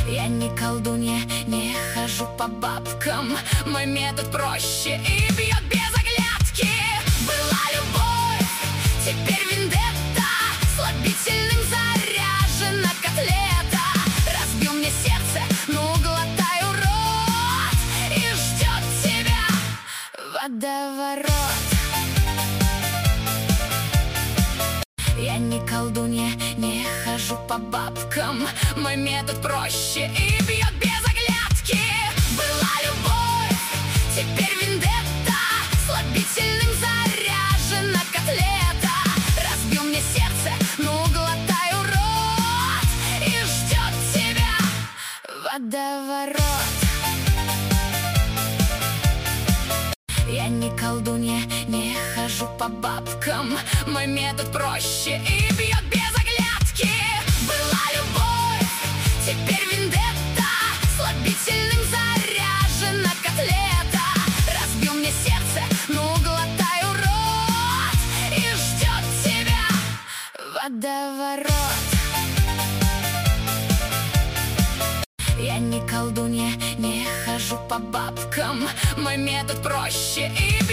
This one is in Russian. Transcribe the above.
Я не колдунья, не хожу по бабкам. Мой метод проще и бьет без оглядки. Была любовь, теперь вендетта. Слабительным заряжена котлета. Разбил мне сердце, ну глотаю рот. И ждет тебя водоворот. Я не колдунья, не хожу по бабкам. Мой метод проще и бьет без оглядки. Была любовь, теперь вендетта. Слабительным заряжена котлета. Разбил мне сердце, ну глотаю рот. И ждет тебя водоворот. Я не колдунья, не хожу по бабкам. Мой метод проще и бьет без оглядки. Была любовь, теперь вендетта. Слабительным заряжена котлета. Разбил мне сердце, ну глотаю рот. И ждет тебя водоворот. Я не колдунья, не хожу по бабкам. Мой метод проще и